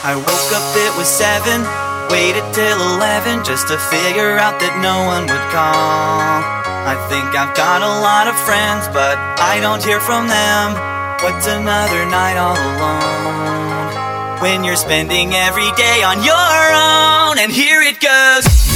I woke up, it was 7, waited till 11 just to figure out that no one would call. I think I've got a lot of friends, but I don't hear from them. What's another night all alone when you're spending every day on your own? And here it goes.